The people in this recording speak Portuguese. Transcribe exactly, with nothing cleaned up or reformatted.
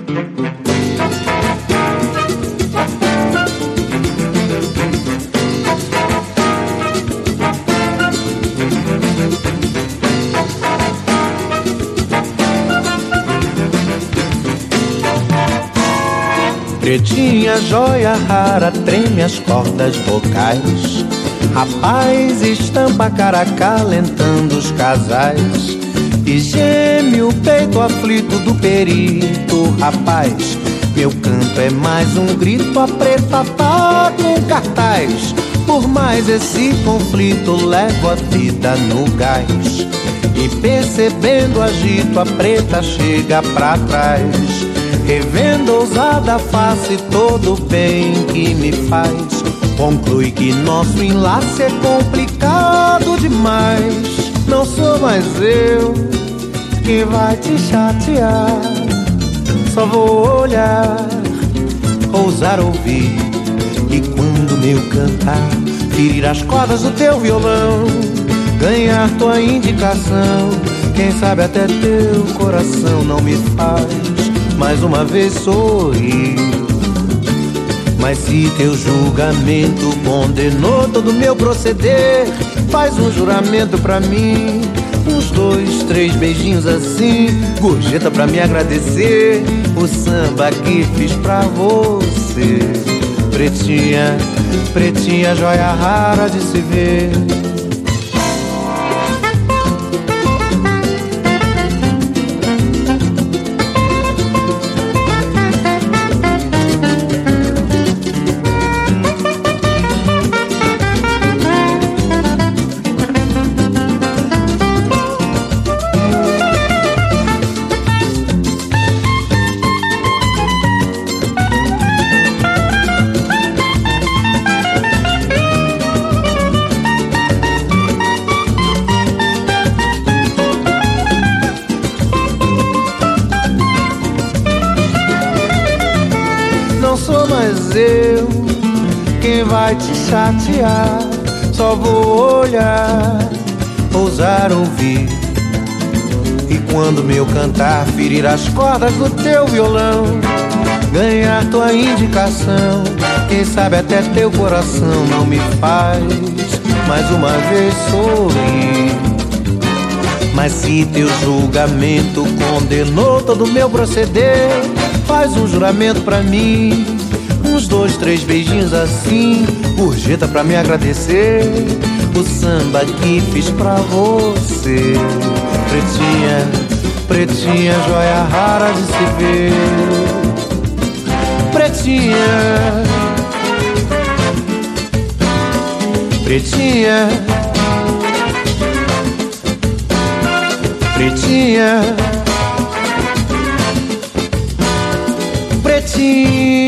Pretinha, joia rara, treme as cordas vocais. Rapaz, estampa a cara acalentando os casais. E geme o peito aflito do perito. Rapaz, meu canto é mais um grito. A preta paga um cartaz. Por mais esse conflito, levo a vida no gás. E percebendo o agito, a preta chega pra trás. Revendo ousada a face, todo o bem que me faz. Conclui que nosso enlace é complicado demais. Não sou mais eu que vai te chatear. Só vou olhar, ousar ouvir. E quando meu cantar ferir as cordas do teu violão, ganhar tua indicação, quem sabe até teu coração não me faz mais uma vez sorrir. Mas se teu julgamento condenou todo meu proceder, faz um juramento pra mim, uns dois, três beijinhos assim, gorjeta pra me agradecer o samba que fiz pra você. Pretinha, pretinha, joia rara de se ver. Eu, quem vai te chatear, só vou olhar, ousar ouvir. E quando meu cantar ferir as cordas do teu violão, ganhar tua indicação, quem sabe até teu coração não me faz mais uma vez sorrir. Mas se teu julgamento condenou todo o meu proceder, faz um juramento pra mim, uns dois, três beijinhos assim, gorjeta pra me agradecer o samba que fiz pra você. Pretinha, pretinha, joia rara de se ver. Pretinha, pretinha, pretinha, pretinha.